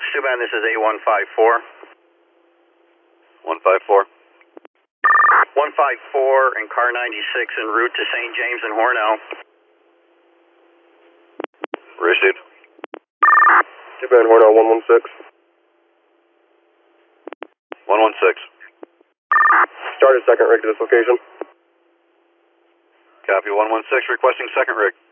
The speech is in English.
Subban, this is A154. 154. 154 and car 96 en route to St. James and Hornell. Received. Subban, Hornell 116. 116. Started second rig to this location. Copy 116, requesting second rig.